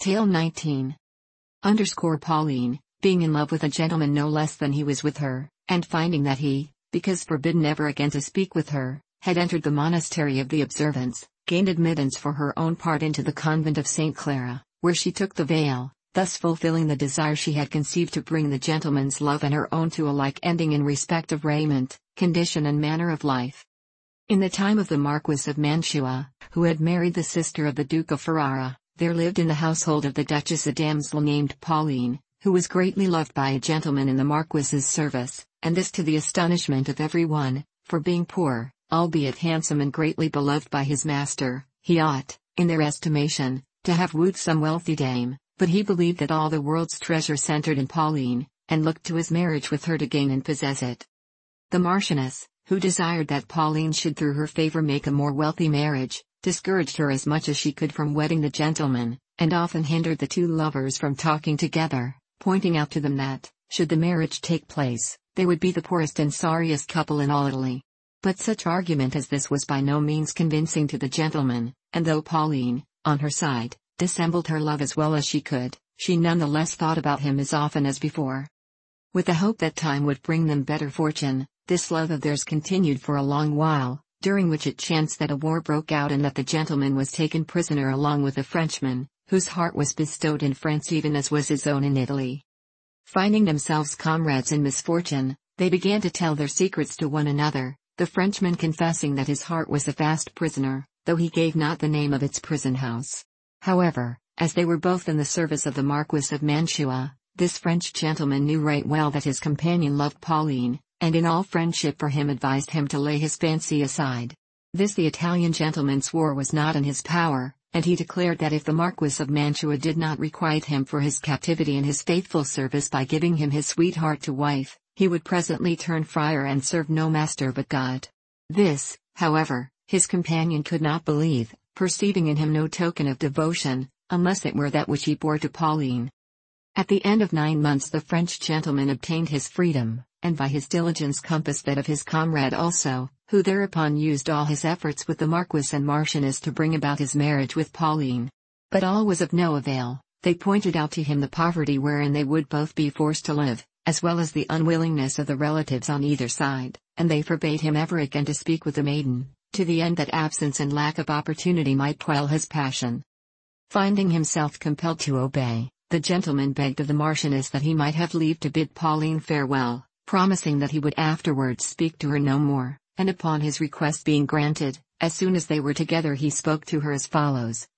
Tale 19. Pauline, being in love with a gentleman no less than he was with her, and finding that he, because forbidden ever again to speak with her, had entered the monastery of the Observance, gained admittance for her own part into the convent of St. Clara, where she took the veil, thus fulfilling the desire she had conceived to bring the gentleman's love and her own to a like ending in respect of raiment, condition and manner of life. In the time of the Marquis of Mantua, who had married the sister of the Duke of Ferrara, there lived in the household of the Duchess a damsel named Pauline, who was greatly loved by a gentleman in the Marquis's service, and this to the astonishment of every one, for being poor, albeit handsome and greatly beloved by his master, he ought, in their estimation, to have wooed some wealthy dame, but he believed that all the world's treasure centered in Pauline, and looked to his marriage with her to gain and possess it. The Marchioness, who desired that Pauline should through her favor make a more wealthy marriage, discouraged her as much as she could from wedding the gentleman, and often hindered the two lovers from talking together, pointing out to them that, should the marriage take place, they would be the poorest and sorriest couple in all Italy. But such argument as this was by no means convincing to the gentleman, and though Pauline, on her side, dissembled her love as well as she could, she none the less thought about him as often as before. With the hope that time would bring them better fortune, this love of theirs continued for a long while, during which it chanced that a war broke out and that the gentleman was taken prisoner along with a Frenchman, whose heart was bestowed in France even as was his own in Italy. Finding themselves comrades in misfortune, they began to tell their secrets to one another, the Frenchman confessing that his heart was a fast prisoner, though he gave not the name of its prison house. However, as they were both in the service of the Marquis of Mantua, this French gentleman knew right well that his companion loved Pauline, and in all friendship for him advised him to lay his fancy aside. This the Italian gentleman swore was not in his power, and he declared that if the Marquis of Mantua did not requite him for his captivity and his faithful service by giving him his sweetheart to wife, he would presently turn friar and serve no master but God. This, however, his companion could not believe, perceiving in him no token of devotion, unless it were that which he bore to Pauline. At the end of 9 months the French gentleman obtained his freedom, and by his diligence compassed that of his comrade also, who thereupon used all his efforts with the Marquis and Marchioness to bring about his marriage with Pauline. But all was of no avail. They pointed out to him the poverty wherein they would both be forced to live, as well as the unwillingness of the relatives on either side, and they forbade him ever again to speak with the maiden, to the end that absence and lack of opportunity might quell his passion. Finding himself compelled to obey, the gentleman begged of the Marchioness that he might have leave to bid Pauline farewell, promising that he would afterwards speak to her no more, and upon his request being granted, as soon as they were together he spoke to her as follows,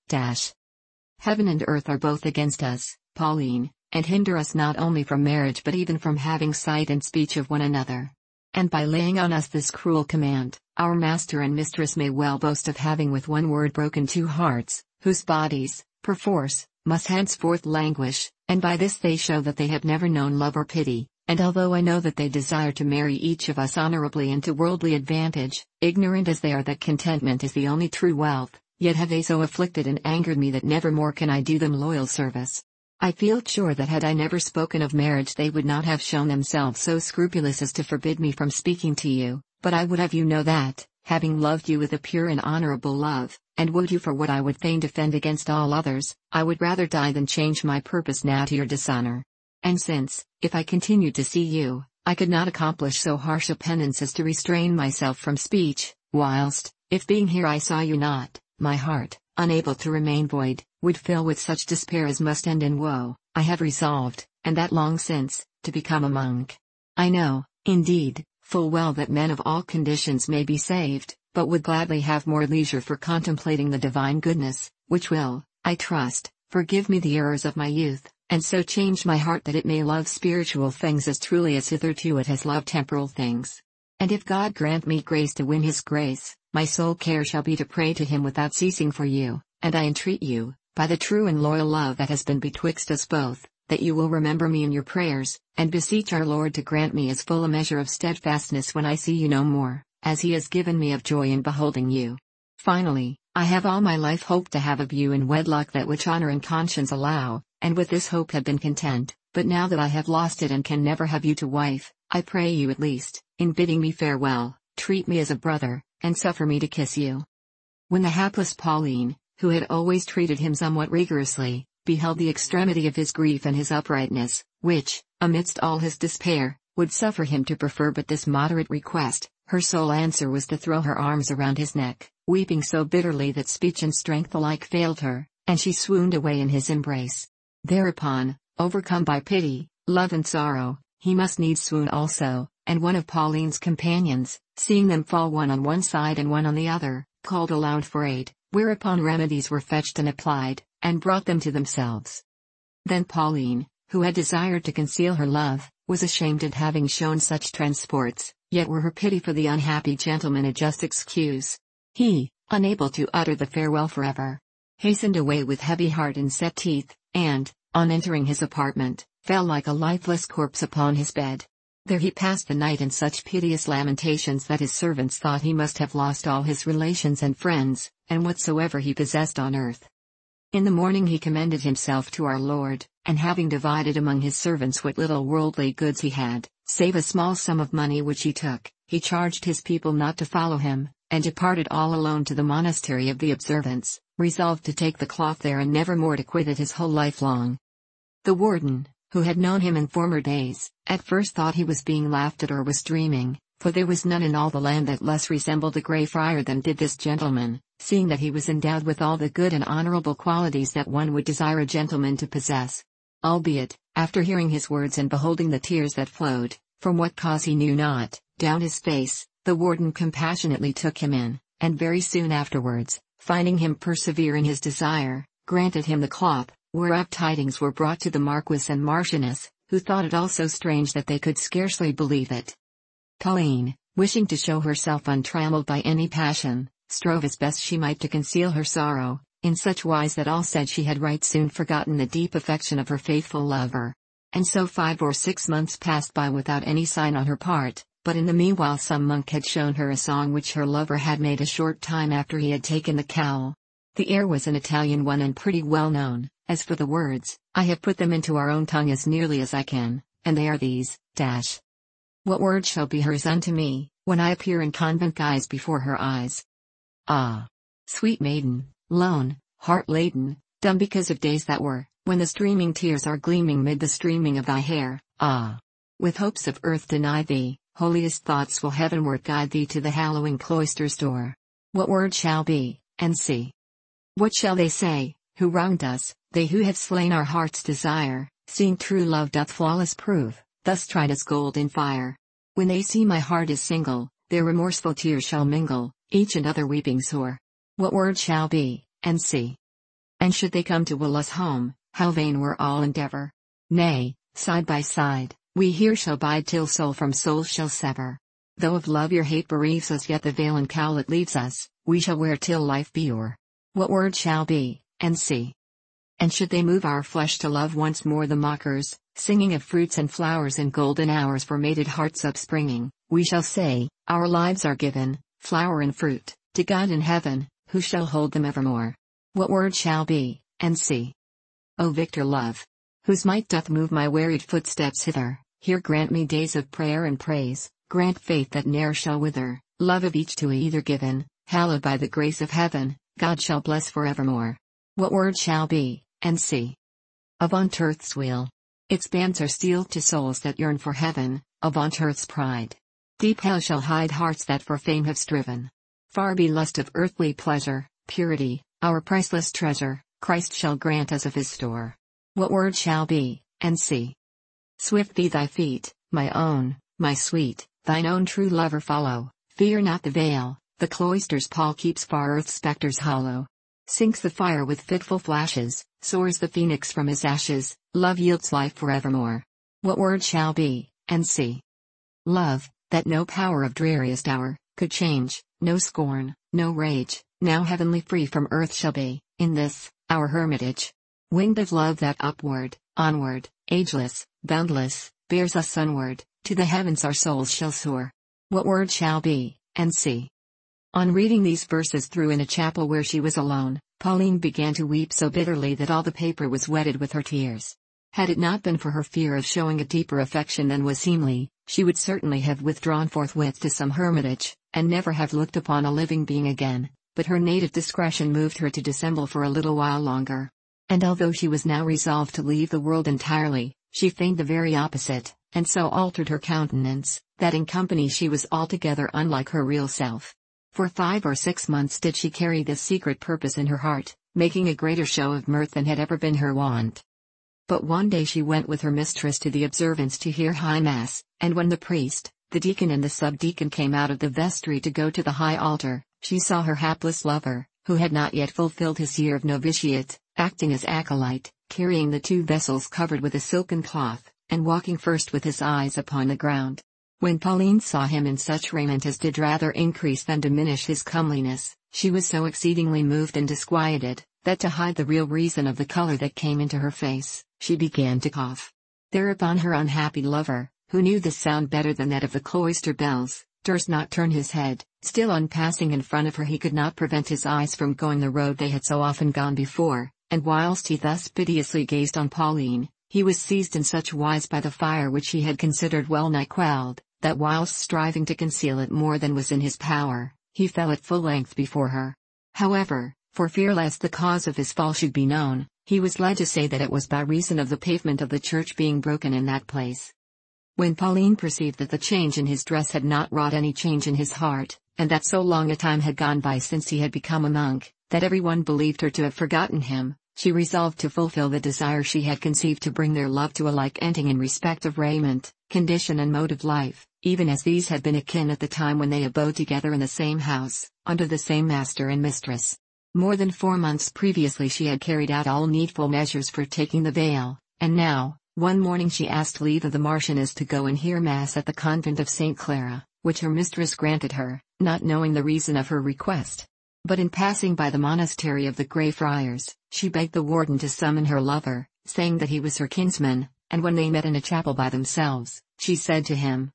Heaven and earth are both against us, Pauline, and hinder us not only from marriage but even from having sight and speech of one another. And by laying on us this cruel command, our master and mistress may well boast of having with one word broken 2 hearts, whose bodies, perforce, must henceforth languish, and by this they show that they have never known love or pity, and although I know that they desire to marry each of us honorably and to worldly advantage, ignorant as they are that contentment is the only true wealth, yet have they so afflicted and angered me that never more can I do them loyal service. I feel sure that had I never spoken of marriage they would not have shown themselves so scrupulous as to forbid me from speaking to you, but I would have you know that, having loved you with a pure and honorable love, and wooed you for what I would fain defend against all others, I would rather die than change my purpose now to your dishonor. And since, if I continued to see you, I could not accomplish so harsh a penance as to restrain myself from speech, whilst, if being here I saw you not, my heart, unable to remain void, would fill with such despair as must end in woe, I have resolved, and that long since, to become a monk. I know, indeed, full well that men of all conditions may be saved, but would gladly have more leisure for contemplating the divine goodness, which will, I trust, forgive me the errors of my youth, and so change my heart that it may love spiritual things as truly as hitherto it has loved temporal things. And if God grant me grace to win his grace, my sole care shall be to pray to him without ceasing for you, and I entreat you, by the true and loyal love that has been betwixt us both, that you will remember me in your prayers, and beseech our Lord to grant me as full a measure of steadfastness when I see you no more, as he has given me of joy in beholding you. Finally, I have all my life hoped to have of you in wedlock that which honor and conscience allow, and with this hope have been content, but now that I have lost it and can never have you to wife, I pray you at least, in bidding me farewell, treat me as a brother, and suffer me to kiss you. When the hapless Pauline, who had always treated him somewhat rigorously, beheld the extremity of his grief and his uprightness, which, amidst all his despair, would suffer him to prefer but this moderate request, her sole answer was to throw her arms around his neck, weeping so bitterly that speech and strength alike failed her, and she swooned away in his embrace. Thereupon, overcome by pity, love and sorrow, he must needs swoon also, and one of Pauline's companions, seeing them fall one on one side and one on the other, called aloud for aid, whereupon remedies were fetched and applied, and brought them to themselves. Then Pauline, who had desired to conceal her love, was ashamed at having shown such transports, yet were her pity for the unhappy gentleman a just excuse. He, unable to utter the farewell forever, hastened away with heavy heart and set teeth, and, on entering his apartment, fell like a lifeless corpse upon his bed. There he passed the night in such piteous lamentations that his servants thought he must have lost all his relations and friends, and whatsoever he possessed on earth. In the morning he commended himself to our Lord, and having divided among his servants what little worldly goods he had, save a small sum of money which he took, he charged his people not to follow him, and departed all alone to the monastery of the Observants, resolved to take the cloth there and never more to quit it his whole life long. The warden, who had known him in former days, at first thought he was being laughed at or was dreaming, for there was none in all the land that less resembled a Grey Friar than did this gentleman, seeing that he was endowed with all the good and honorable qualities that one would desire a gentleman to possess. Albeit, after hearing his words and beholding the tears that flowed, from what cause he knew not, down his face, the warden compassionately took him in, and very soon afterwards, finding him persevere in his desire, granted him the cloth, whereof tidings were brought to the Marquis and Marchioness, who thought it all so strange that they could scarcely believe it. Pauline, wishing to show herself untrammeled by any passion, strove as best she might to conceal her sorrow, in such wise that all said she had right soon forgotten the deep affection of her faithful lover. And so 5 or 6 months passed by without any sign on her part, but in the meanwhile some monk had shown her a song which her lover had made a short time after he had taken the cowl. The air was an Italian one and pretty well known. As for the words, I have put them into our own tongue as nearly as I can, and they are these, What word shall be hers unto me, when I appear in convent guise before her eyes? Ah! Sweet maiden, lone, heart-laden, dumb because of days that were, when the streaming tears are gleaming mid the streaming of thy hair, ah! With hopes of earth deny thee, holiest thoughts will heavenward guide thee to the hallowing cloister's door. What word shall be, and see? What shall they say, who wronged us, they who have slain our heart's desire, seeing true love doth flawless prove, thus tried as gold in fire? When they see my heart is single, their remorseful tears shall mingle, each and other weeping sore. What word shall be, and see? And should they come to will us home, how vain were all endeavor. Nay, side by side, we here shall bide till soul from soul shall sever. Though of love your hate bereaves us, yet the veil and cowl it leaves us, we shall wear till life be o'er. What word shall be, and see? And should they move our flesh to love once more the mockers, singing of fruits and flowers and golden hours for mated hearts upspringing, we shall say, our lives are given, flower and fruit, to God in heaven, who shall hold them evermore. What word shall be, and see? O victor love, whose might doth move my wearied footsteps hither, here grant me days of prayer and praise, grant faith that ne'er shall wither, love of each to either given, hallowed by the grace of heaven, God shall bless forevermore. What word shall be, and see? Avaunt earth's wheel. Its bands are steeled to souls that yearn for heaven, avaunt earth's pride. Deep hell shall hide hearts that for fame have striven. Far be lust of earthly pleasure, purity, our priceless treasure, Christ shall grant us of his store. What word shall be, and see? Swift be thy feet, my own, my sweet, thine own true lover follow, fear not the veil, the cloister's pall keeps far earth's spectres hollow. Sinks the fire with fitful flashes, soars the phoenix from his ashes, love yields life forevermore. What word shall be, and see? Love, that no power of dreariest hour, could change, no scorn, no rage, now heavenly free from earth shall be, in this, our hermitage. Winged of love that upward, onward, ageless, boundless, bears us sunward, to the heavens our souls shall soar. What word shall be, and see? On reading these verses through in a chapel where she was alone, Pauline began to weep so bitterly that all the paper was wetted with her tears. Had it not been for her fear of showing a deeper affection than was seemly, she would certainly have withdrawn forthwith to some hermitage, and never have looked upon a living being again, but her native discretion moved her to dissemble for a little while longer. And although she was now resolved to leave the world entirely, she feigned the very opposite, and so altered her countenance, that in company she was altogether unlike her real self. For 5 or 6 months did she carry this secret purpose in her heart, making a greater show of mirth than had ever been her wont. But one day she went with her mistress to the observance to hear high mass, and when the priest, the deacon and the subdeacon came out of the vestry to go to the high altar, she saw her hapless lover, who had not yet fulfilled his year of novitiate, acting as acolyte, carrying the 2 vessels covered with a silken cloth, and walking first with his eyes upon the ground. When Pauline saw him in such raiment as did rather increase than diminish his comeliness, she was so exceedingly moved and disquieted, that to hide the real reason of the color that came into her face, she began to cough. Thereupon her unhappy lover, who knew this sound better than that of the cloister bells, durst not turn his head. Still on passing in front of her he could not prevent his eyes from going the road they had so often gone before, and whilst he thus piteously gazed on Pauline, he was seized in such wise by the fire which he had considered well nigh quelled, that whilst striving to conceal it more than was in his power, he fell at full length before her. However, for fear lest the cause of his fall should be known, he was led to say that it was by reason of the pavement of the church being broken in that place. When Pauline perceived that the change in his dress had not wrought any change in his heart, and that so long a time had gone by since he had become a monk, that everyone believed her to have forgotten him, she resolved to fulfill the desire she had conceived to bring their love to a like ending in respect of raiment, condition and mode of life, even as these had been akin at the time when they abode together in the same house, under the same master and mistress. More than 4 months previously she had carried out all needful measures for taking the veil, and now, one morning she asked leave of the Marchioness to go and hear Mass at the convent of St. Clara, which her mistress granted her, not knowing the reason of her request. But in passing by the monastery of the Grey Friars, she begged the warden to summon her lover, saying that he was her kinsman, and when they met in a chapel by themselves, she said to him,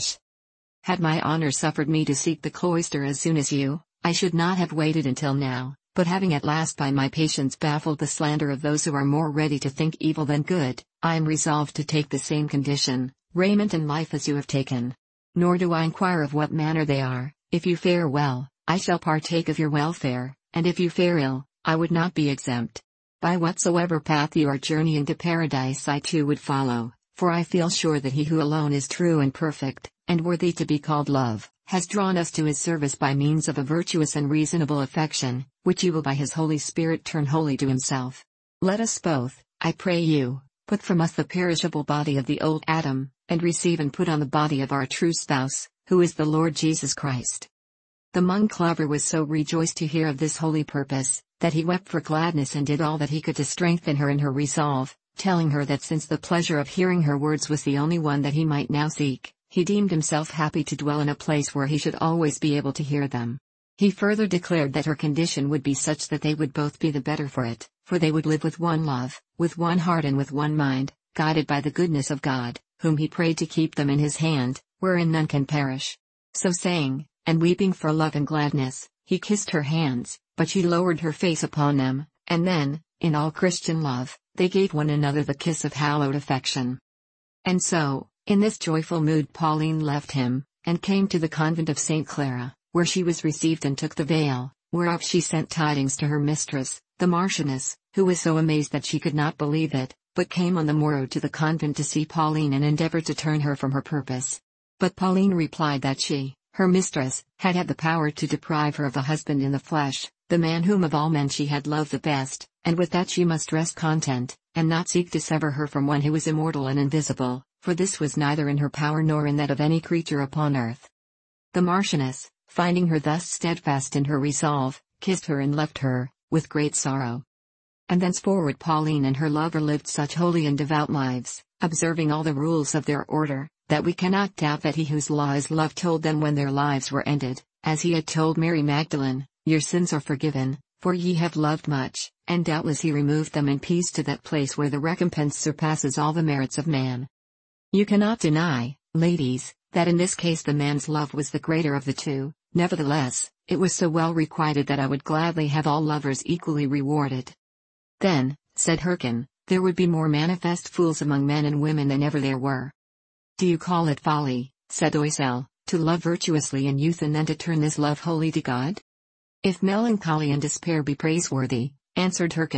Had my honor suffered me to seek the cloister as soon as you, I should not have waited until now, but having at last by my patience baffled the slander of those who are more ready to think evil than good, I am resolved to take the same condition, raiment and life as you have taken. Nor do I inquire of what manner they are. If you fare well, I shall partake of your welfare, and if you fare ill, I would not be exempt. By whatsoever path you are journeying to paradise I too would follow, for I feel sure that he who alone is true and perfect, and worthy to be called love, has drawn us to his service by means of a virtuous and reasonable affection, which he will by his Holy Spirit turn wholly to himself. Let us both, I pray you, put from us the perishable body of the old Adam, and receive and put on the body of our true spouse, who is the Lord Jesus Christ. The monk lover was so rejoiced to hear of this holy purpose, that he wept for gladness and did all that he could to strengthen her in her resolve, telling her that since the pleasure of hearing her words was the only one that he might now seek, he deemed himself happy to dwell in a place where he should always be able to hear them. He further declared that her condition would be such that they would both be the better for it, for they would live with one love, with one heart and with one mind, guided by the goodness of God, whom he prayed to keep them in his hand, wherein none can perish. So saying, and weeping for love and gladness, he kissed her hands, but she lowered her face upon them, and then, in all Christian love, they gave one another the kiss of hallowed affection. And so, in this joyful mood Pauline left him, and came to the convent of St. Clara, where she was received and took the veil, whereof she sent tidings to her mistress, the Marchioness, who was so amazed that she could not believe it, but came on the morrow to the convent to see Pauline and endeavored to turn her from her purpose. But Pauline replied that she, her mistress, had the power to deprive her of the husband in the flesh, the man whom of all men she had loved the best, and with that she must rest content, and not seek to sever her from one who was immortal and invisible, for this was neither in her power nor in that of any creature upon earth. The Marchioness, finding her thus steadfast in her resolve, kissed her and left her, with great sorrow. And thenceforward Pauline and her lover lived such holy and devout lives, observing all the rules of their order, that we cannot doubt that he whose law is love told them when their lives were ended, as he had told Mary Magdalene, Your sins are forgiven, for ye have loved much, and doubtless he removed them in peace to that place where the recompense surpasses all the merits of man. You cannot deny, ladies, that in this case the man's love was the greater of the two. Nevertheless, it was so well requited that I would gladly have all lovers equally rewarded. Then, said Hircan, there would be more manifest fools among men and women than ever there were. Do you call it folly, said Oisel, to love virtuously in youth and then to turn this love wholly to God? If melancholy and despair be praiseworthy, answered Hircan,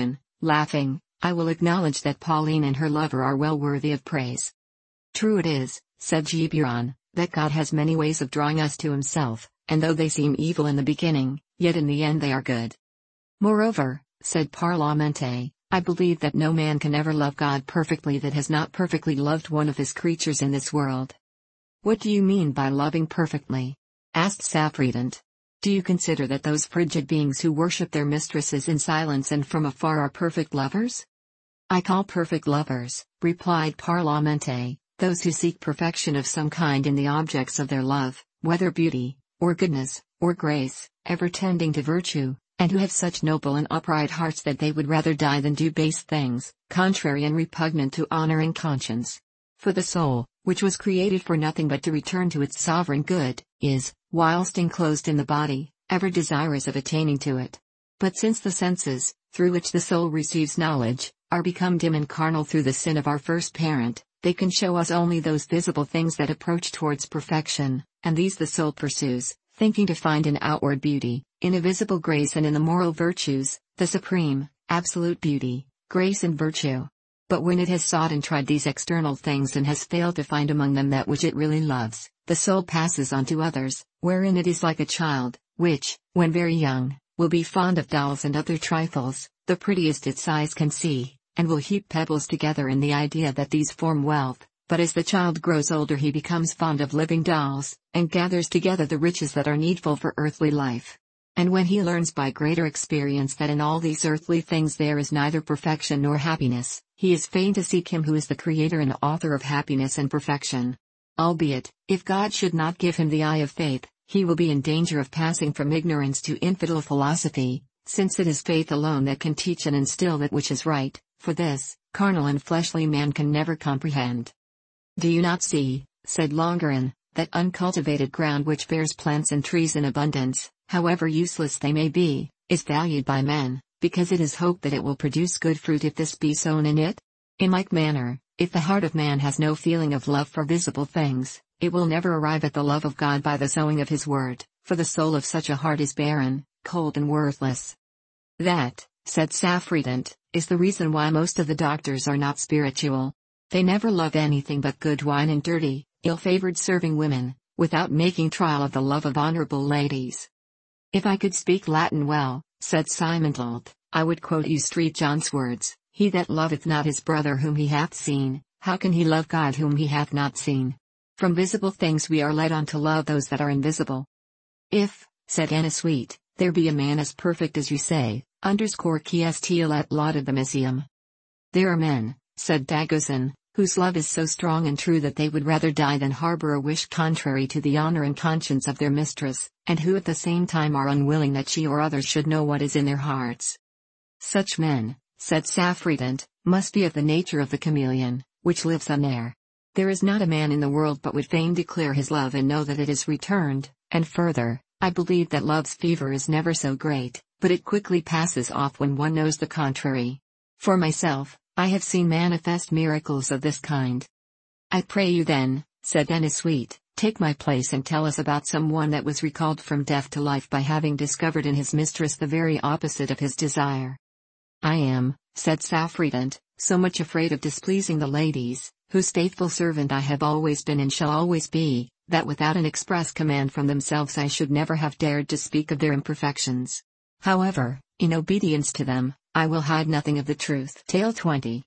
Laughing, "I will acknowledge that Pauline and her lover are well worthy of praise." "True it is," said Giberon, "that God has many ways of drawing us to himself, and though they seem evil in the beginning, yet in the end they are good. Moreover," said Parlamente, "I believe that no man can ever love God perfectly that has not perfectly loved one of his creatures in this world." "What do you mean by loving perfectly?" asked Saffredent. "Do you consider that those frigid beings who worship their mistresses in silence and from afar are perfect lovers?" "I call perfect lovers," replied Parlamente, "those who seek perfection of some kind in the objects of their love, whether beauty, or goodness, or grace, ever tending to virtue, and who have such noble and upright hearts that they would rather die than do base things, contrary and repugnant to honor and conscience. For the soul, which was created for nothing but to return to its sovereign good, is, whilst enclosed in the body, ever desirous of attaining to it. But since the senses, through which the soul receives knowledge, are become dim and carnal through the sin of our first parent, they can show us only those visible things that approach towards perfection, and these the soul pursues, thinking to find in outward beauty, in a visible grace and in the moral virtues, the supreme, absolute beauty, grace and virtue. But when it has sought and tried these external things and has failed to find among them that which it really loves, the soul passes on to others, wherein it is like a child, which, when very young, will be fond of dolls and other trifles, the prettiest its eyes can see, and will heap pebbles together in the idea that these form wealth, but as the child grows older he becomes fond of living dolls, and gathers together the riches that are needful for earthly life. And when he learns by greater experience that in all these earthly things there is neither perfection nor happiness, he is fain to seek him who is the creator and author of happiness and perfection. Albeit, if God should not give him the eye of faith, he will be in danger of passing from ignorance to infidel philosophy, since it is faith alone that can teach and instill that which is right, for this, carnal and fleshly man can never comprehend. "Do you not see," said Longerin, "that uncultivated ground which bears plants and trees in abundance, however useless they may be, is valued by men, because it is hoped that it will produce good fruit if this be sown in it? In like manner, if the heart of man has no feeling of love for visible things, it will never arrive at the love of God by the sowing of his word, for the soul of such a heart is barren, cold and worthless." "That," said Saffredent, "is the reason why most of the doctors are not spiritual. They never love anything but good wine and dirty, ill-favored serving women, without making trial of the love of honorable ladies." "If I could speak Latin well," said Simondalt, "I would quote you St. John's words, 'He that loveth not his brother whom he hath seen, how can he love God whom he hath not seen?' From visible things we are led on to love those that are invisible." "If," said Ennasuite, "there be a man as perfect as you say, qui est et laudabilissium." "There are men," said Dagozin, "whose love is so strong and true that they would rather die than harbor a wish contrary to the honor and conscience of their mistress, and who at the same time are unwilling that she or others should know what is in their hearts." "Such men," said Saffredent, "must be of the nature of the chameleon, which lives on air. There is not a man in the world but would fain declare his love and know that it is returned, and further, I believe that love's fever is never so great, but it quickly passes off when one knows the contrary. For myself, I have seen manifest miracles of this kind." "I pray you then," said Ennasuite, "take my place and tell us about some one that was recalled from death to life by having discovered in his mistress the very opposite of his desire." "I am," said Saffredent, "so much afraid of displeasing the ladies, whose faithful servant I have always been and shall always be, that without an express command from themselves I should never have dared to speak of their imperfections. However, in obedience to them, I will hide nothing of the truth." Tale 20.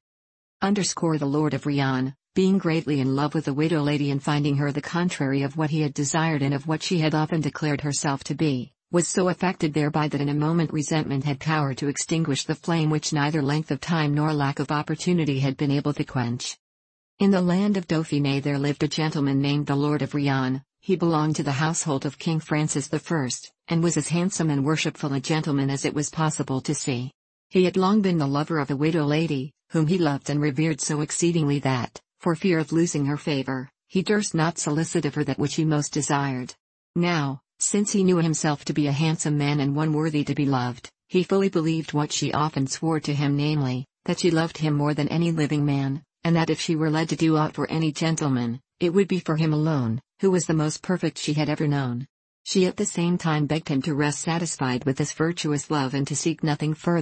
The Lord of Rion, being greatly in love with the widow lady and finding her the contrary of what he had desired and of what she had often declared herself to be, was so affected thereby that in a moment resentment had power to extinguish the flame which neither length of time nor lack of opportunity had been able to quench. In the land of Dauphiné there lived a gentleman named the Lord of Rion. He belonged to the household of King Francis I, and was as handsome and worshipful a gentleman as it was possible to see. He had long been the lover of a widow lady, whom he loved and revered so exceedingly that, for fear of losing her favor, he durst not solicit of her that which he most desired. Now, since he knew himself to be a handsome man and one worthy to be loved, he fully believed what she often swore to him, namely, that she loved him more than any living man, and that if she were led to do aught for any gentleman, it would be for him alone, who was the most perfect she had ever known. She at the same time begged him to rest satisfied with this virtuous love and to seek nothing further,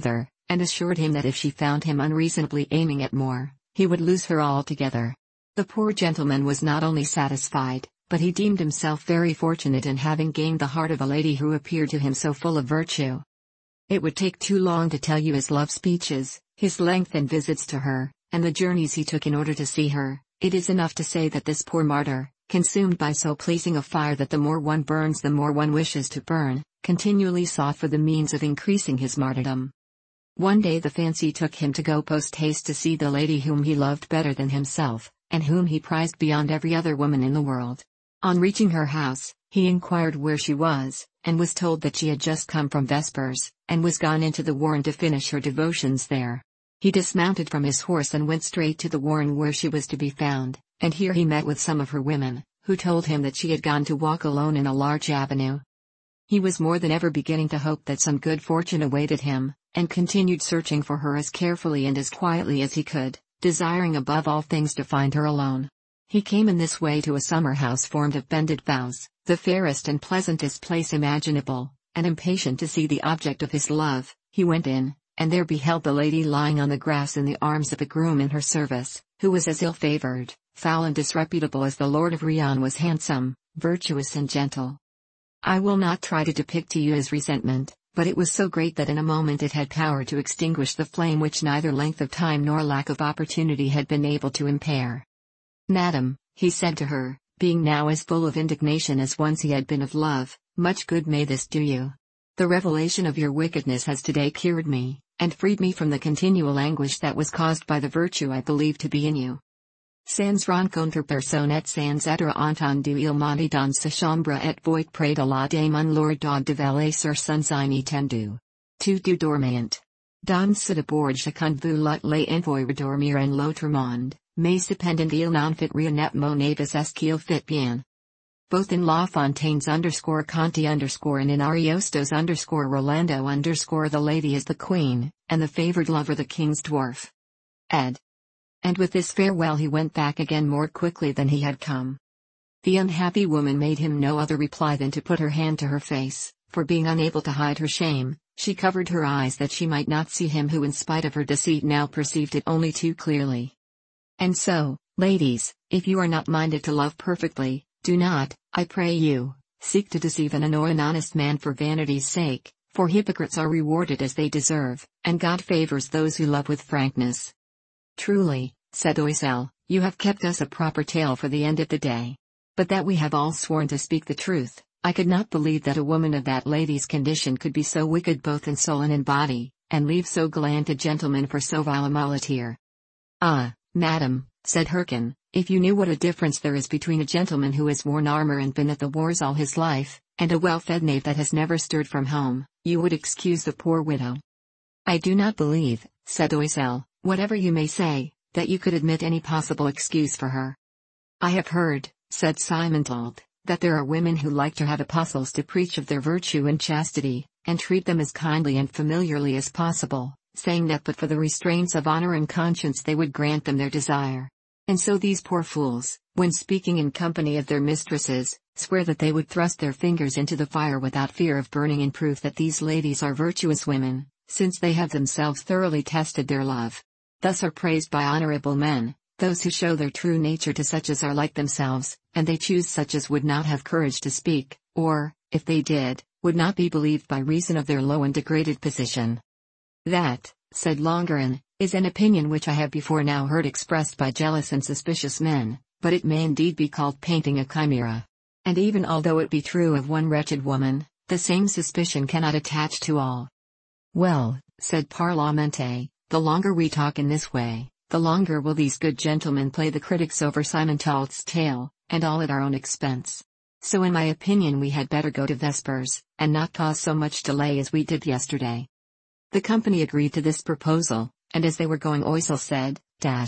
and assured him that if she found him unreasonably aiming at more, he would lose her altogether. The poor gentleman was not only satisfied, but he deemed himself very fortunate in having gained the heart of a lady who appeared to him so full of virtue. It would take too long to tell you his love speeches, his lengthened visits to her, and the journeys he took in order to see her. It is enough to say that this poor martyr, consumed by so pleasing a fire that the more one burns the more one wishes to burn, continually sought for the means of increasing his martyrdom. One day the fancy took him to go post haste to see the lady whom he loved better than himself, and whom he prized beyond every other woman in the world. On reaching her house, he inquired where she was, and was told that she had just come from vespers, and was gone into the warren to finish her devotions there. He dismounted from his horse and went straight to the warren where she was to be found, and here he met with some of her women, who told him that she had gone to walk alone in a large avenue. He was more than ever beginning to hope that some good fortune awaited him, and continued searching for her as carefully and as quietly as he could, desiring above all things to find her alone. He came in this way to a summer house formed of bended boughs, the fairest and pleasantest place imaginable, and impatient to see the object of his love, he went in, and there beheld the lady lying on the grass in the arms of a groom in her service, who was as ill-favored, foul and disreputable as the Lord of Rion was handsome, virtuous and gentle. I will not try to depict to you his resentment, but it was so great that in a moment it had power to extinguish the flame which neither length of time nor lack of opportunity had been able to impair. "Madam," he said to her, being now as full of indignation as once he had been of love, "much good may this do you. The revelation of your wickedness has today cured me, and freed me from the continual anguish that was caused by the virtue I believed to be in you. Sans rencontre personne et sans être entendu il m'a dans sa chambre et voit près de la dame lors de veiller sur son signe étendu. Tout du dormant. Dans ce débord chacun vous les envoie redormir en l'autre monde, mais cependant il n'en fit rien et mon avis est qu'il fit bien." Both in La Fontaine's _Conti_ and in Ariosto's _Rolando_ the lady is the queen, and the favored lover the king's dwarf. Ed. And with this farewell he went back again more quickly than he had come. The unhappy woman made him no other reply than to put her hand to her face, for being unable to hide her shame, she covered her eyes that she might not see him who in spite of her deceit now perceived it only too clearly. And so, ladies, if you are not minded to love perfectly, do not, I pray you, seek to deceive and annoy an honest man for vanity's sake, for hypocrites are rewarded as they deserve, and God favors those who love with frankness. "Truly," said Oisel, "you have kept us a proper tale for the end of the day. But that we have all sworn to speak the truth, I could not believe that a woman of that lady's condition could be so wicked both in soul and in body, and leave so gallant a gentleman for so vile a muleteer." "Ah, madam," said Hircan, "if you knew what a difference there is between a gentleman who has worn armor and been at the wars all his life, and a well-fed knave that has never stirred from home, you would excuse the poor widow." "I do not believe," said Oisel, "whatever you may say, that you could admit any possible excuse for her." "I have heard," said Simontault, "that there are women who like to have apostles to preach of their virtue and chastity, and treat them as kindly and familiarly as possible, saying that but for the restraints of honor and conscience they would grant them their desire. And so these poor fools, when speaking in company of their mistresses, swear that they would thrust their fingers into the fire without fear of burning in proof that these ladies are virtuous women, since they have themselves thoroughly tested their love. Thus are praised by honorable men, those who show their true nature to such as are like themselves, and they choose such as would not have courage to speak, or, if they did, would not be believed by reason of their low and degraded position." "That," said Longueron, "is an opinion which I have before now heard expressed by jealous and suspicious men, but it may indeed be called painting a chimera. And even although it be true of one wretched woman, the same suspicion cannot attach to all." "Well," said Parlementer, "the longer we talk in this way, the longer will these good gentlemen play the critics over Simontault's tale, and all at our own expense. So in my opinion we had better go to vespers, and not cause so much delay as we did yesterday." The company agreed to this proposal, and as they were going Oisel said,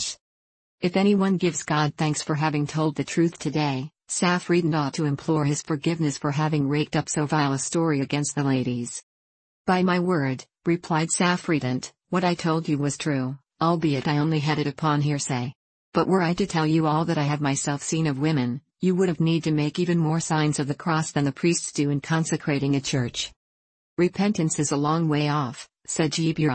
"If anyone gives God thanks for having told the truth today, Saffredent ought to implore his forgiveness for having raked up so vile a story against the ladies." "By my word," replied Saffredent, "what I told you was true, albeit I only had it upon hearsay. But were I to tell you all that I have myself seen of women, you would have need to make even more signs of the cross than the priests do in consecrating a church." "Repentance is a long way off," said Giberon,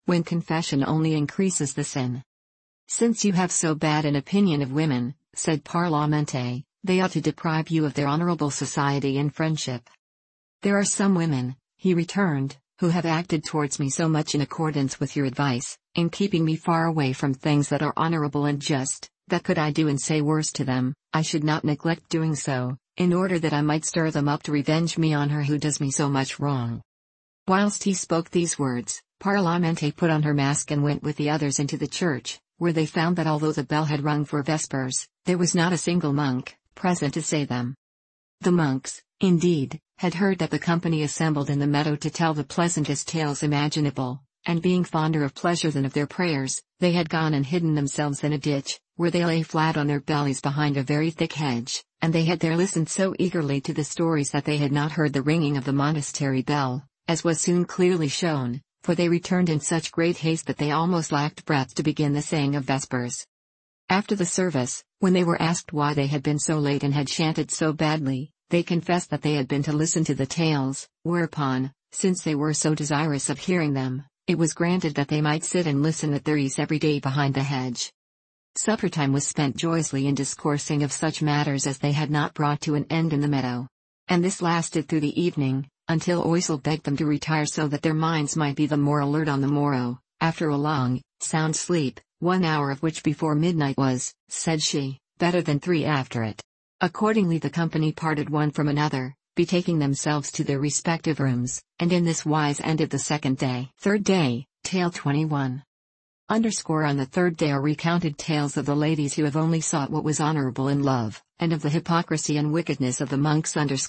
when confession only increases the sin. Since you have so bad an opinion of women, said Parlamente, they ought to deprive you of their honorable society and friendship. There are some women, he returned, who have acted towards me so much in accordance with your advice, in keeping me far away from things that are honorable and just, that could I do and say worse to them, I should not neglect doing so, in order that I might stir them up to revenge me on her who does me so much wrong. Whilst he spoke these words, Parlamente put on her mask and went with the others into the church, where they found that although the bell had rung for vespers, there was not a single monk present to say them. The monks, indeed, had heard that the company assembled in the meadow to tell the pleasantest tales imaginable, and being fonder of pleasure than of their prayers, they had gone and hidden themselves in a ditch, where they lay flat on their bellies behind a very thick hedge, and they had there listened so eagerly to the stories that they had not heard the ringing of the monastery bell, as was soon clearly shown, for they returned in such great haste that they almost lacked breath to begin the saying of vespers. After the service, when they were asked why they had been so late and had chanted so badly, they confessed that they had been to listen to the tales, whereupon, since they were so desirous of hearing them, it was granted that they might sit and listen at their ease every day behind the hedge. Supper time was spent joyously in discoursing of such matters as they had not brought to an end in the meadow. And this lasted through the evening, until Oisel begged them to retire so that their minds might be the more alert on the morrow, after a long, sound sleep, 1 hour of which before midnight was, said she, better than 3 after it. Accordingly the company parted one from another, betaking themselves to their respective rooms, and in this wise ended the second day. Third day, Tale 21. On the third day are recounted tales of the ladies who have only sought what was honorable in love, and of the hypocrisy and wickedness of the monks.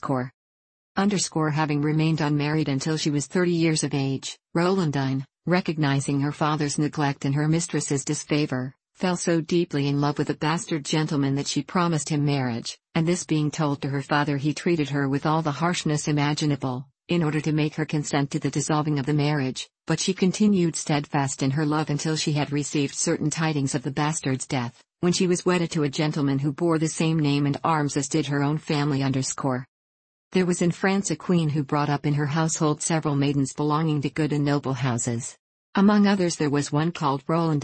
Having remained unmarried until she was 30 years of age, Rolandine, recognizing her father's neglect and her mistress's disfavor, fell so deeply in love with a bastard gentleman that she promised him marriage, and this being told to her father he treated her with all the harshness imaginable, in order to make her consent to the dissolving of the marriage, but she continued steadfast in her love until she had received certain tidings of the bastard's death, when she was wedded to a gentleman who bore the same name and arms as did her own family. There was in France a queen who brought up in her household several maidens belonging to good and noble houses. Among others there was one called Rolandine.